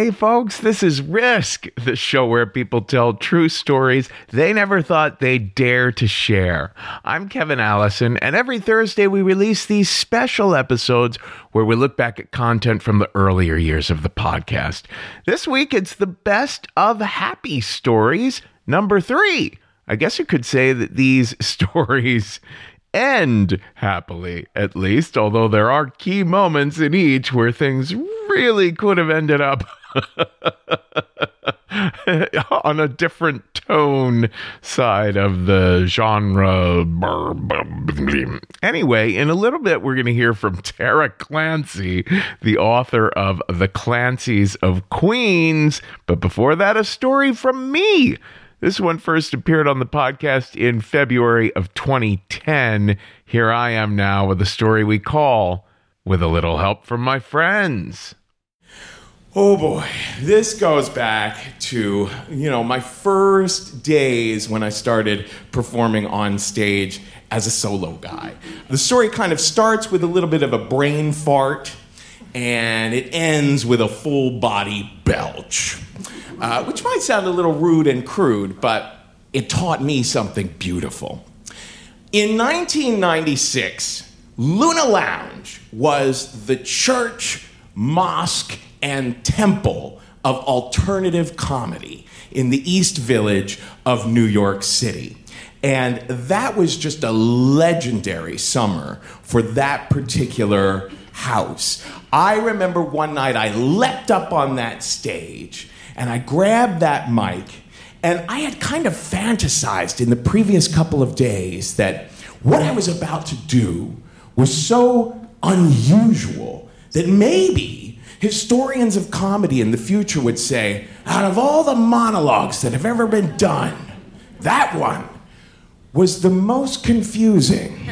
Hey folks, this is Risk, the show where people tell true stories they never thought they'd dare to share. I'm Kevin Allison, and every Thursday we release these special episodes where we look back at content from the earlier years of the podcast. This week it's the Best of Happy Stories, number 3. I guess you could say that these stories end happily, at least, although there are key moments in each where things really could have ended up on a different tone side of the genre. Anyway, in a little bit, we're going to hear from Tara Clancy, the author of The Clancys of Queens. But before that, a story from me. This one first appeared on the podcast in February of 2010. Here I am now with a story we call With a Little Help from My Friends. Oh boy, this goes back to, my first days when I started performing on stage as a solo guy. The story kind of starts with a little bit of a brain fart, and it ends with a full body belch. Which might sound a little rude and crude, but it taught me something beautiful. In 1996, Luna Lounge was the church, mosque, and temple of alternative comedy in the East Village of New York City. And that was just a legendary summer for that particular house. I remember one night I leapt up on that stage and I grabbed that mic, and I had kind of fantasized in the previous couple of days that what I was about to do was so unusual that maybe historians of comedy in the future would say, out of all the monologues that have ever been done, that one was the most confusing,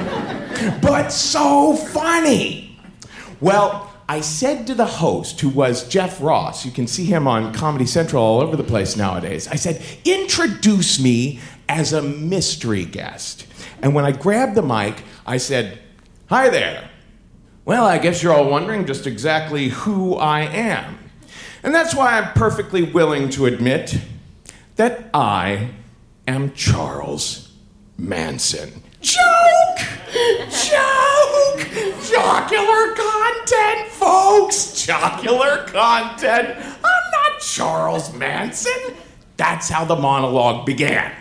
but so funny. Well, I said to the host, who was Jeff Ross, you can see him on Comedy Central all over the place nowadays, I said, introduce me as a mystery guest. And when I grabbed the mic, I said, hi there. Well, I guess you're all wondering just exactly who I am. And that's why I'm perfectly willing to admit that I am Charles Manson. Joke! Jocular content, folks! Jocular content. I'm not Charles Manson. That's how the monologue began.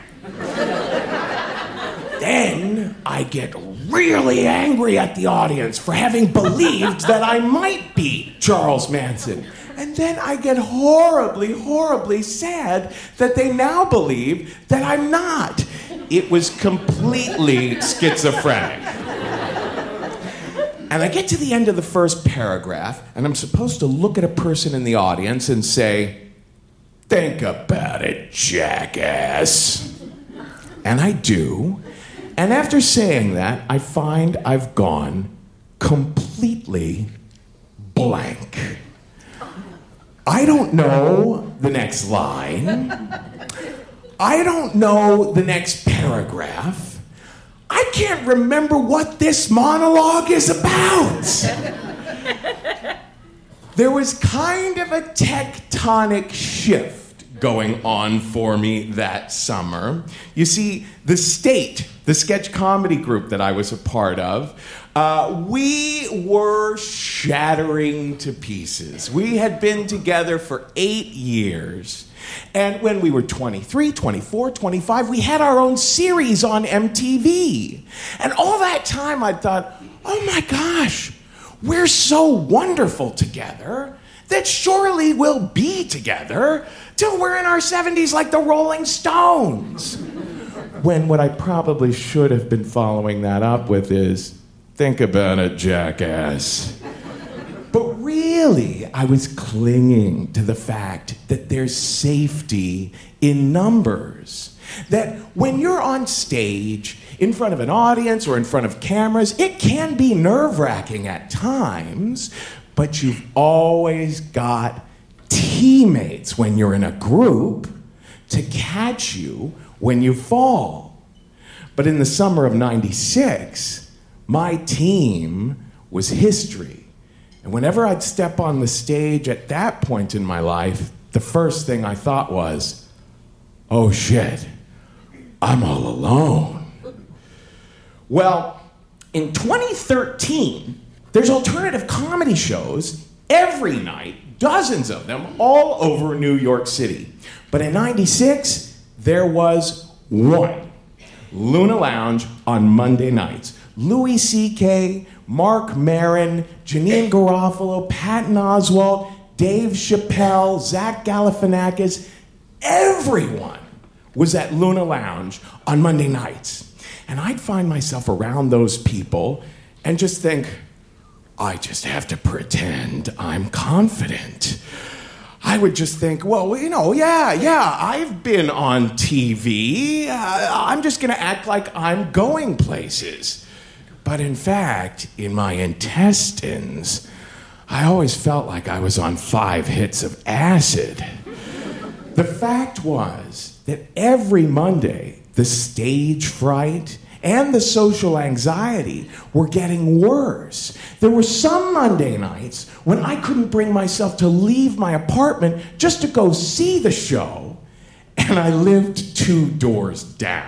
Then I get really angry at the audience for having believed that I might be Charles Manson. And then I get horribly, horribly sad that they now believe that I'm not. It was completely schizophrenic. And I get to the end of the first paragraph, and I'm supposed to look at a person in the audience and say, think about it, jackass. And I do. And after saying that, I find I've gone completely blank. I don't know the next line. I don't know the next paragraph. I can't remember what this monologue is about. There was kind of a tectonic shift going on for me that summer. You see, The State, the sketch comedy group that I was a part of, we were shattering to pieces. We had been together for 8 years. And when we were 23, 24, 25, we had our own series on MTV. And all that time I thought, oh my gosh, we're so wonderful together that surely we'll be together till we're in our 70s like the Rolling Stones. When what I probably should have been following that up with is, think about it, jackass. But really, I was clinging to the fact that there's safety in numbers. That when you're on stage, in front of an audience or in front of cameras, it can be nerve-wracking at times, but you've always got teammates when you're in a group to catch you when you fall. But in the summer of '96, my team was history. And whenever I'd step on the stage at that point in my life, the first thing I thought was, oh shit, I'm all alone. Well, in 2013, there's alternative comedy shows every night, dozens of them, all over New York City. But in '96, there was one, Luna Lounge on Monday nights. Louis C.K., Mark Maron, Janine Garofalo, Patton Oswalt, Dave Chappelle, Zach Galifianakis, everyone was at Luna Lounge on Monday nights. And I'd find myself around those people and just think, I just have to pretend I'm confident. I would just think, well, yeah, I've been on TV. I'm just going to act like I'm going places. But in fact, in my intestines, I always felt like I was on 5 hits of acid. The fact was that every Monday, the stage fright and the social anxiety were getting worse. There were some Monday nights when I couldn't bring myself to leave my apartment just to go see the show, and I lived 2 doors down.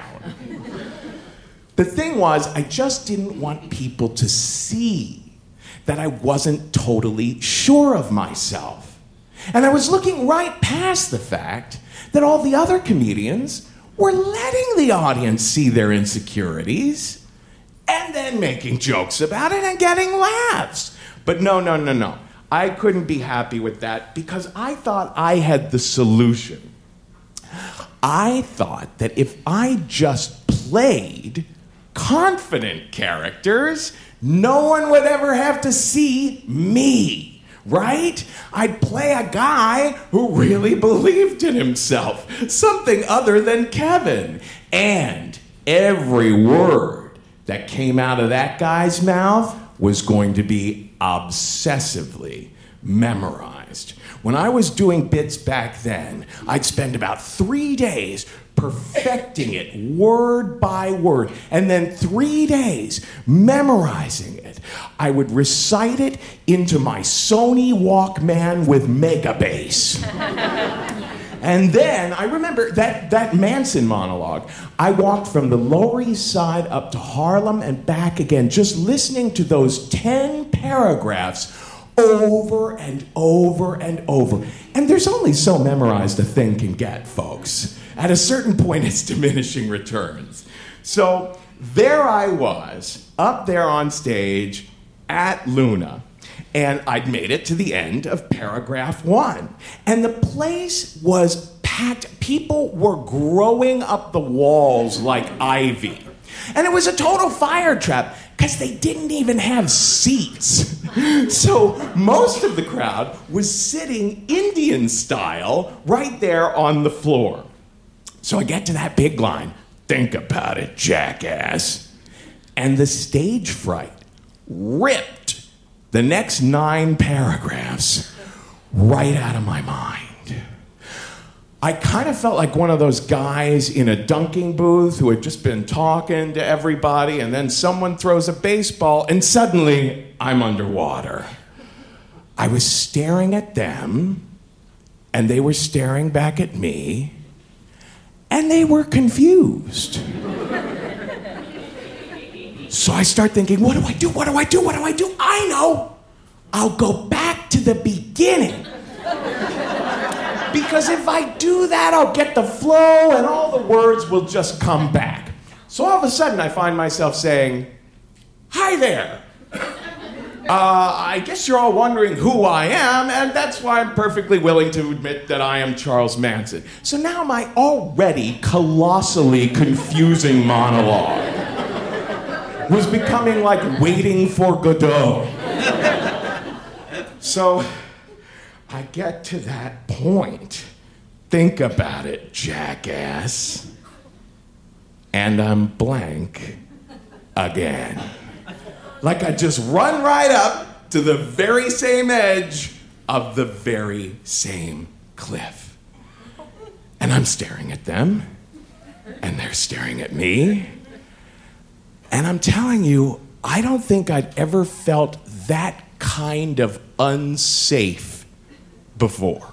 The thing was, I just didn't want people to see that I wasn't totally sure of myself. And I was looking right past the fact that all the other comedians were letting the audience see their insecurities and then making jokes about it and getting laughs. But no. I couldn't be happy with that because I thought I had the solution. I thought that if I just played confident characters, no one would ever have to see me, right? I'd play a guy who really believed in himself, something other than Kevin. And every word that came out of that guy's mouth was going to be obsessively memorized. When I was doing bits back then, I'd spend about 3 days perfecting it word by word, and then 3 days memorizing it. I would recite it into my Sony Walkman with Megabass. And then I remember that Manson monologue. I walked from the Lower East Side up to Harlem and back again, just listening to those 10 paragraphs over and over and over. And there's only so memorized a thing can get, folks. At a certain point, it's diminishing returns. So there I was, up there on stage at Luna, and I'd made it to the end of paragraph 1. And the place was packed. People were growing up the walls like ivy. And it was a total fire trap because they didn't even have seats. So most of the crowd was sitting Indian style right there on the floor. So I get to that big line, think about it, jackass. And the stage fright ripped the next 9 paragraphs right out of my mind. I kind of felt like one of those guys in a dunking booth who had just been talking to everybody, and then someone throws a baseball, and suddenly I'm underwater. I was staring at them, and they were staring back at me, and they were confused. So I start thinking, what do I do? I know! I'll go back to the beginning. Because if I do that, I'll get the flow and all the words will just come back. So all of a sudden, I find myself saying, hi there. I guess you're all wondering who I am, and that's why I'm perfectly willing to admit that I am Charles Manson. So now my already colossally confusing monologue was becoming like Waiting for Godot. So I get to that point. Think about it, jackass. And I'm blank again. Like I just run right up to the very same edge of the very same cliff. And I'm staring at them, and they're staring at me. And I'm telling you, I don't think I'd ever felt that kind of unsafe before.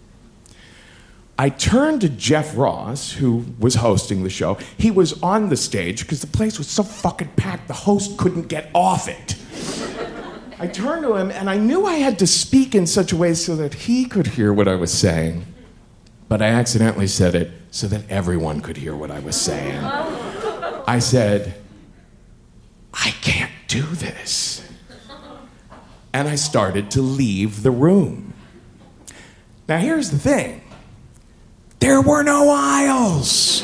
I turned to Jeff Ross, who was hosting the show. He was on the stage because the place was so fucking packed, the host couldn't get off it. I turned to him, and I knew I had to speak in such a way so that he could hear what I was saying, but I accidentally said it so that everyone could hear what I was saying. I said, I can't do this. And I started to leave the room. Now, here's the thing. There were no aisles.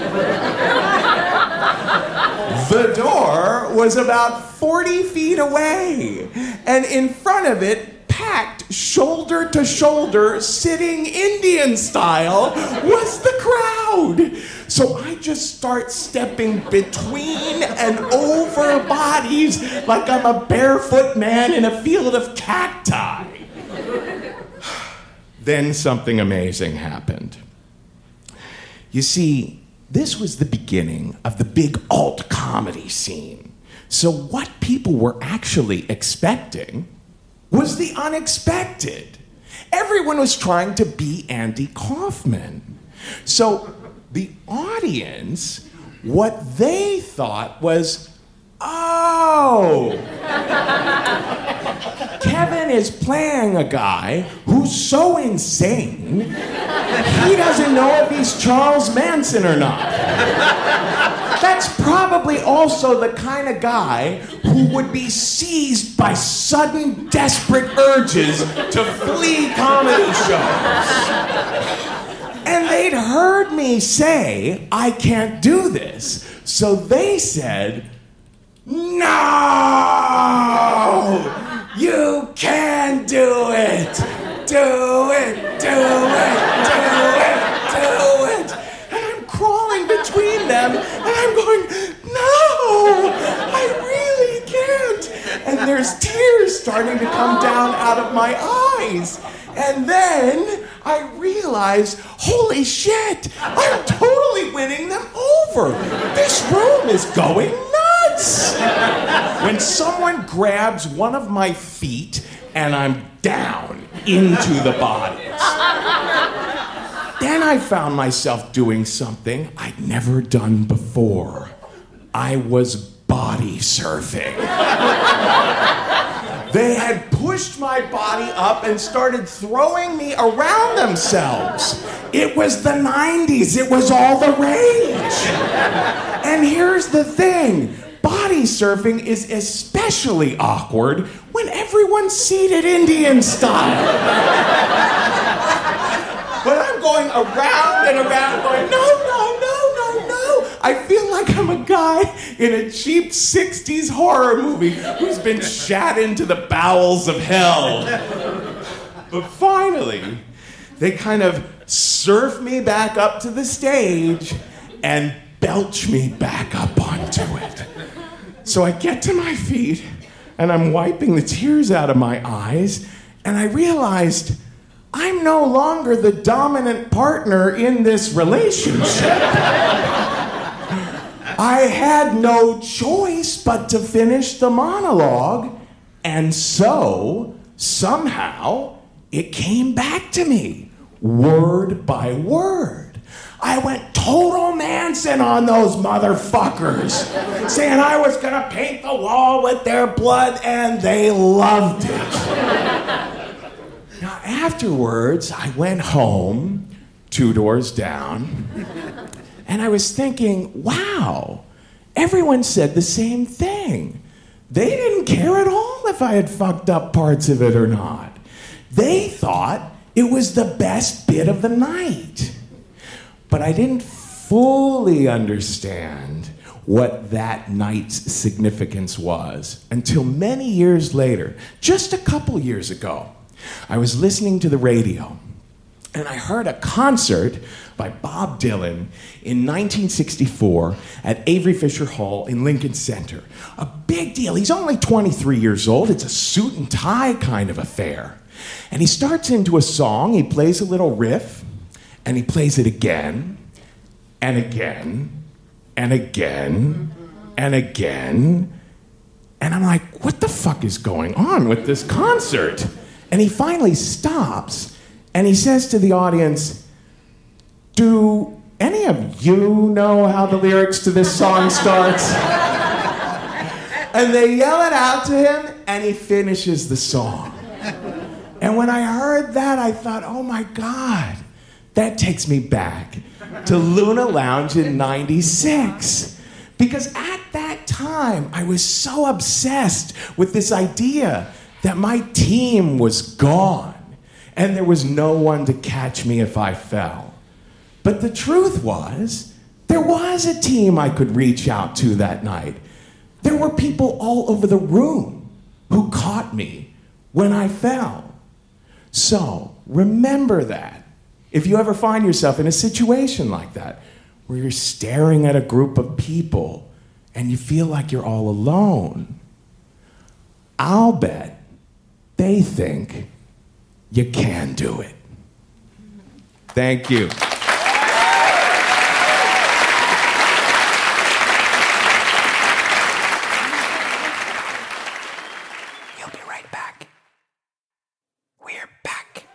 The door was about 40 feet away, and in front of it, packed shoulder to shoulder, sitting Indian style, was the crowd. So I just start stepping between and over bodies like I'm a barefoot man in a field of cacti. Then something amazing happened. You see, this was the beginning of the big alt comedy scene. So what people were actually expecting was the unexpected. Everyone was trying to be Andy Kaufman. So the audience, what they thought was, oh, Kevin is playing a guy who's so insane, he doesn't know if he's Charles Manson or not. That's probably also the kind of guy who would be seized by sudden, desperate urges to flee comedy shows. And they'd heard me say, I can't do this. So they said, no! You can do it! Do it! Do it! Do it! Do it! And I'm crawling between them, and I'm going, no! I really can't! And there's tears starting to come down out of my eyes. And then I realize, holy shit, I'm totally winning them over. This room is going nuts. When someone grabs one of my feet and I'm down into the bodies. Then I found myself doing something I'd never done before. I was body surfing. They had pushed my body up and started throwing me around themselves. It was the 90s. It was all the rage. And here's the thing. Body surfing is especially awkward when everyone's seated Indian style. But I'm going around and around going, no, no, no, no, no. I feel like I'm a guy in a cheap 60s horror movie who's been shot into the bowels of hell. But finally, they kind of surf me back up to the stage and belch me back up onto it. So I get to my feet, and I'm wiping the tears out of my eyes, and I realized I'm no longer the dominant partner in this relationship. I had no choice but to finish the monologue, and so, somehow, it came back to me, word by word. I went total Manson on those motherfuckers, saying I was gonna paint the wall with their blood, and they loved it. Now, afterwards, I went home, 2 doors down, and I was thinking, wow, everyone said the same thing. They didn't care at all if I had fucked up parts of it or not. They thought it was the best bit of the night. But I didn't fully understand what that night's significance was until many years later, just a couple years ago. I was listening to the radio, and I heard a concert by Bob Dylan in 1964 at Avery Fisher Hall in Lincoln Center. A big deal. He's only 23 years old. It's a suit and tie kind of affair. And he starts into a song, he plays a little riff, and he plays it again, and again, and again, and again. And And I'm like, what the fuck is going on with this concert? And he finally stops, and he says to the audience, do any of you know how the lyrics to this song starts? And they yell it out to him, and he finishes the song. And when I heard that, I thought, oh my God, that takes me back to Luna Lounge in '96. Because at that time, I was so obsessed with this idea that my team was gone and there was no one to catch me if I fell. But the truth was, there was a team I could reach out to that night. There were people all over the room who caught me when I fell. So remember that. If you ever find yourself in a situation like that, where you're staring at a group of people and you feel like you're all alone, I'll bet they think you can do it. Thank you. We'll be right back. We're back.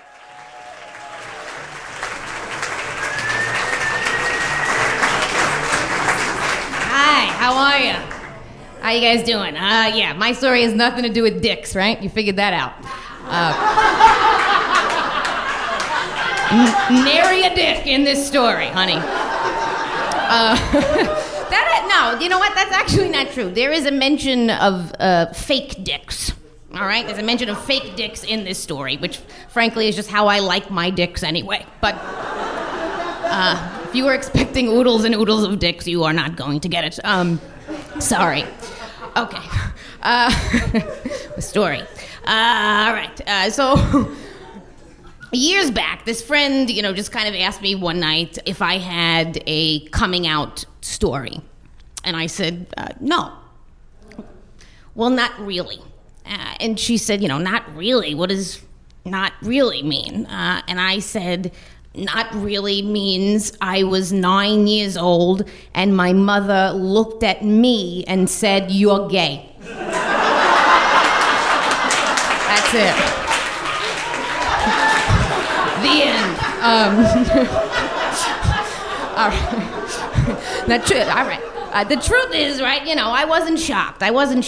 How are you? How you guys doing? Yeah, my story has nothing to do with dicks, right? You figured that out. Nary a dick in this story, honey. No, you know what? That's actually not true. There is a mention of fake dicks. All right? There's a mention of fake dicks in this story, which, frankly, is just how I like my dicks anyway. But if you were expecting oodles and oodles of dicks, you are not going to get it. Sorry. Okay. The story. All right. So years back, this friend, just kind of asked me one night if I had a coming out story. And I said, no. Well, not really. And she said, not really. What does not really mean? And I said, not really means I was 9 years old and my mother looked at me and said, you're gay. That's it. The end. All right. All right. The truth is, right, I wasn't shocked.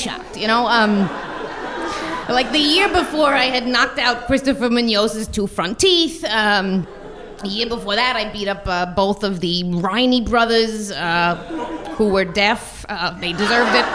Like the year before, I had knocked out Christopher Munoz's 2 front teeth. A year before that, I beat up both of the Riney brothers, who were deaf. They deserved it.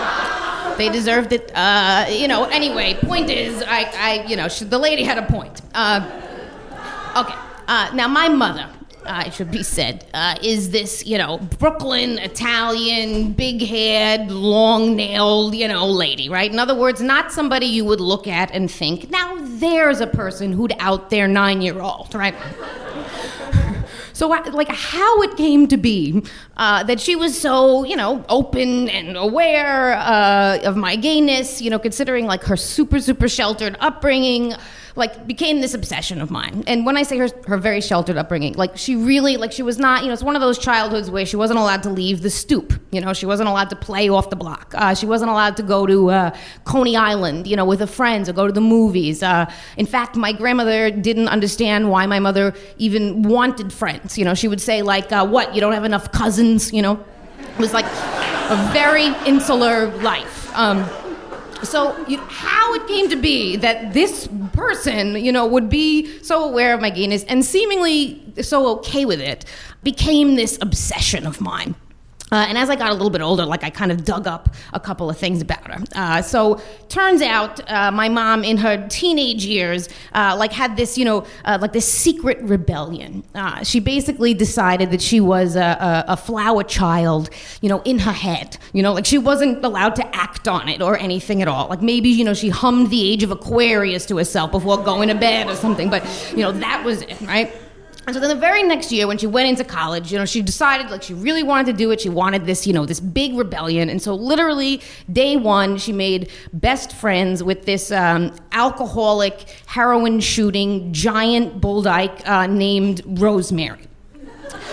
Anyway, point is, the lady had a point. Okay. Now, my mother, it should be said, is this, Brooklyn, Italian, big-haired, long-nailed, lady, right? In other words, not somebody you would look at and think, now there's a person who'd out their 9-year-old, right? So, how it came to be that she was so, open and aware of my gayness, considering, her super, super sheltered upbringing, became this obsession of mine. And when I say her very sheltered upbringing, she really, she was not, it's one of those childhoods where she wasn't allowed to leave the stoop. She wasn't allowed to play off the block. She wasn't allowed to go to Coney Island, with her friends or go to the movies. In fact, my grandmother didn't understand why my mother even wanted friends. She would say, what, you don't have enough cousins, It was a very insular life. So how it came to be that this person, would be so aware of my gayness and seemingly so okay with it became this obsession of mine. And as I got a little bit older, I kind of dug up a couple of things about her. So turns out my mom in her teenage years, had this, this secret rebellion. She basically decided that she was a flower child, in her head. She wasn't allowed to act on it or anything at all. Maybe, she hummed the Age of Aquarius to herself before going to bed or something. But, that was it, right? And so then the very next year when she went into college, she decided she really wanted to do it. She wanted this, this big rebellion. And so literally day one, she made best friends with this alcoholic, heroin shooting, giant bull dyke named Rosemary.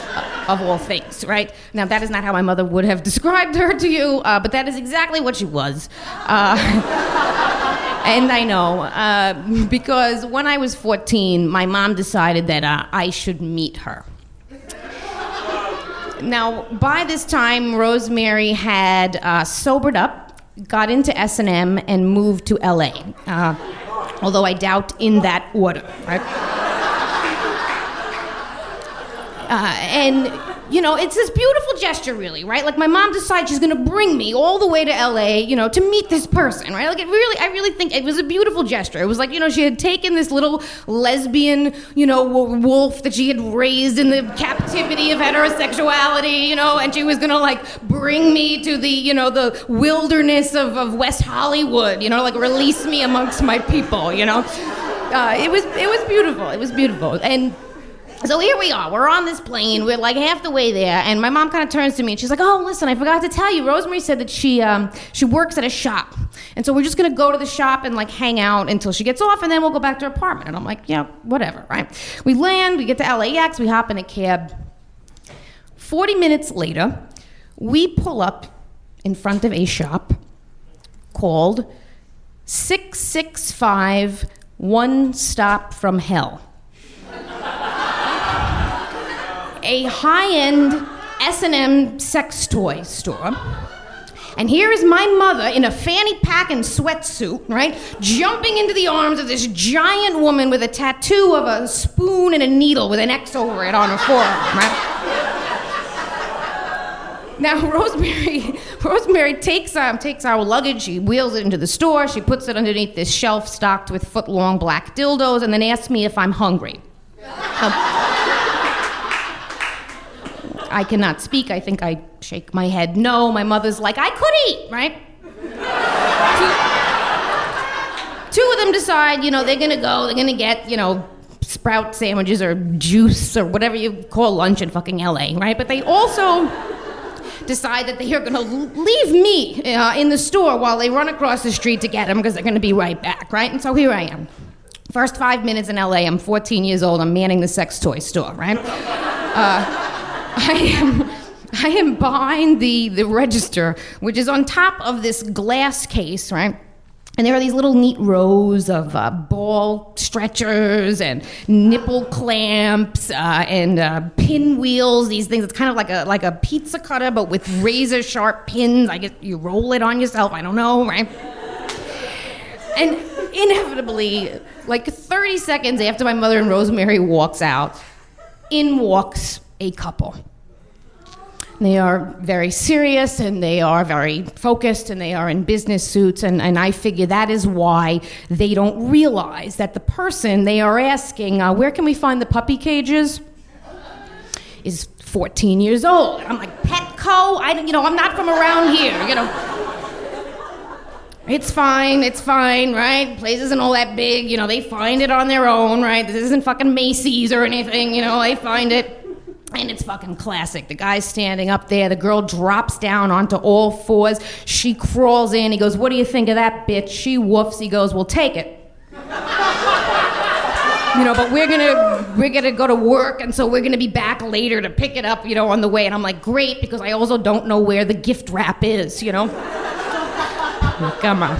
of all things, right? Now, that is not how my mother would have described her to you, but that is exactly what she was. And I know, because when I was 14, my mom decided that I should meet her. Now, by this time, Rosemary had sobered up, got into S&M, and moved to LA. Although I doubt in that order, right? And, you know, it's this beautiful gesture, really, right? Like, my mom decides she's gonna bring me all the way to LA, you know, to meet this person, right? Like, I really think it was a beautiful gesture. It was like, you know, she had taken this little lesbian, you know, wolf that she had raised in the captivity of heterosexuality, you know, and she was gonna, like, bring me to the, you know, the wilderness of West Hollywood, you know, like, release me amongst my people, you know? It was beautiful. It was beautiful. And so here we are. We're on this plane. We're like half the way there, and my mom kind of turns to me and she's like, "Oh, listen, I forgot to tell you. Rosemary said that she works at a shop, and so we're just gonna go to the shop and like hang out until she gets off, and then we'll go back to her apartment." And I'm like, "Yeah, whatever." Right? We land. We get to LAX. We hop in a cab. 40 minutes later, we pull up in front of a shop called 665 One Stop from Hell. A high-end S&M sex toy store. And here is my mother in a fanny pack and sweatsuit, right? Jumping into the arms of this giant woman with a tattoo of a spoon and a needle with an X over it on her forearm, right? Now, Rosemary takes our luggage, she wheels it into the store, she puts it underneath this shelf stocked with foot-long black dildos, and then asks me if I'm hungry. I cannot speak. I think I shake my head no. My mother's like, "I could eat," right? Two of them decide, you know, they're going to get, you know, sprout sandwiches or juice or whatever you call lunch in fucking LA, right? But they also decide that they are going to leave me in the store while they run across the street to get them because they're going to be right back, right? And so here I am. First 5 minutes in LA, I'm 14 years old, I'm manning the sex toy store, right? I am behind the register, which is on top of this glass case, right? And there are these little neat rows of ball stretchers and nipple clamps and pinwheels. These things. It's kind of like a pizza cutter, but with razor sharp pins. I guess you roll it on yourself. I don't know, right? And inevitably, like 30 seconds after my mother and Rosemary walks out, in walks a couple. They are very serious, and they are very focused, and they are in business suits, and I figure that is why they don't realize that the person they are asking, where can we find the puppy cages, is 14 years old. And I'm like, Petco? I'm not from around here, you know. It's fine, right? Place isn't all that big, you know, they find it on their own, right? This isn't fucking Macy's or anything, you know, they find it. And it's fucking classic. The guy's standing up there, the girl drops down onto all fours, she crawls in, he goes, "What do you think of that, bitch?" She woofs, he goes, "Well, take it." You know, but we're gonna go to work, and so we're gonna be back later to pick it up, you know, on the way. And I'm like, great, because I also don't know where the gift wrap is, you know? Come on.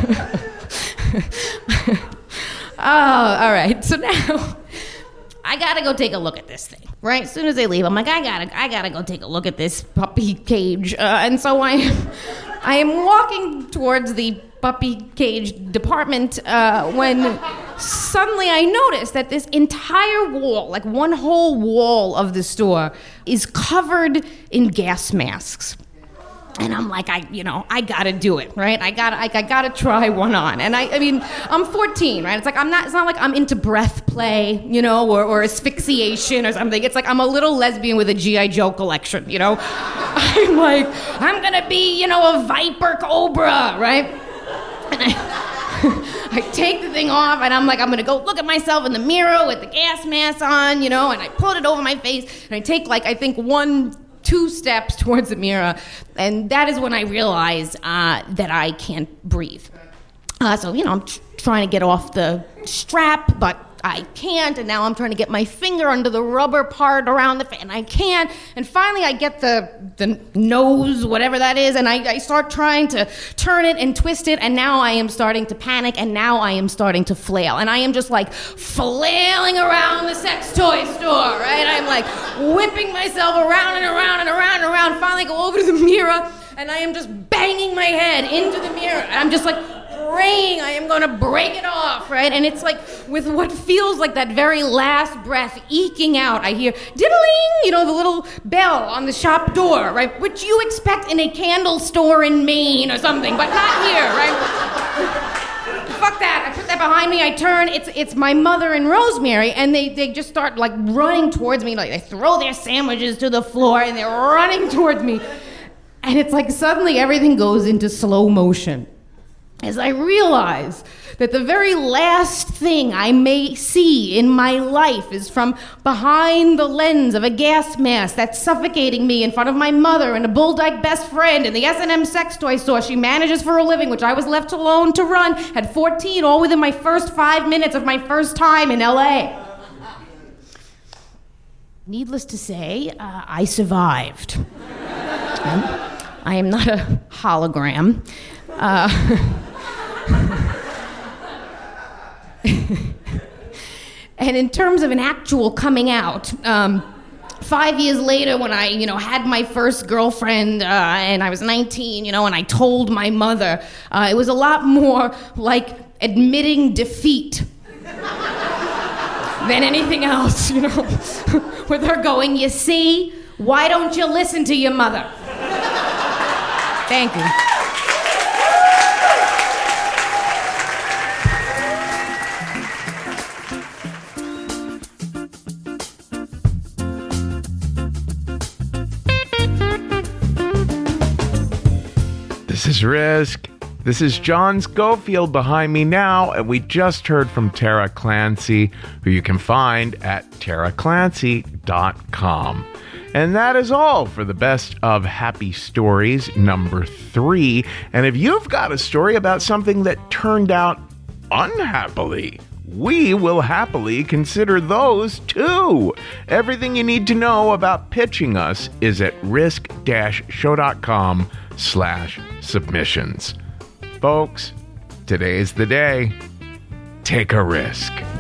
Oh, all right. So now I gotta go take a look at this thing, right? As soon as they leave, I'm like, I gotta go take a look at this puppy cage. And so I am walking towards the puppy cage department when suddenly I notice that this entire wall, like one whole wall of the store, is covered in gas masks. And I'm like, I gotta do it, right? I gotta try one on. And I mean, I'm 14, right? It's not like I'm into breath play, you know, or asphyxiation or something. It's like I'm a little lesbian with a G.I. Joe collection, you know? I'm like, I'm gonna be, you know, a Viper Cobra, right? And I take the thing off, and I'm like, I'm gonna go look at myself in the mirror with the gas mask on, you know, and I put it over my face, and I take, like, I think 2 steps towards the mirror, and that is when I realize that I can't breathe. So, you know, I'm trying to get off the strap, but I can't, and now I'm trying to get my finger under the rubber part around the and I can't, and finally I get the nose, whatever that is, and I start trying to turn it and twist it, and now I am starting to panic, and now I am starting to flail, and I am just like flailing around the sex toy store, right? I'm like whipping myself around and around and around and around, finally go over to the mirror, and I am just banging my head into the mirror, and I'm just like praying I am going to break it off, right? And it's like with what feels like that very last breath eking out, I hear diddling, the little bell on the shop door, right? Which you expect in a candle store in Maine or something, but not here, right? Fuck that. I put that behind me. I turn. It's my mother and Rosemary, and they just start like running towards me. Like they throw their sandwiches to the floor, and they're running towards me. And it's like suddenly everything goes into slow motion as I realize that the very last thing I may see in my life is from behind the lens of a gas mask that's suffocating me in front of my mother and a Bull Dyke best friend in the S&M sex toy store she manages for a living, which I was left alone to run at 14, all within my first 5 minutes of my first time in LA. Needless to say, I survived. I am not a hologram. And in terms of an actual coming out, 5 years later when I, had my first girlfriend and I was 19, and I told my mother, it was a lot more like admitting defeat than anything else, with her going, you see, why don't you listen to your mother? Thank you. This is Risk. This is John Schofield behind me now, and we just heard from Tara Clancy, who you can find at taraclancy.com. And that is all for the Best of Happy Stories number 3. And if you've got a story about something that turned out unhappily, we will happily consider those too. Everything you need to know about pitching us is at risk-show.com/submissions. Folks, today's the day. Take a risk.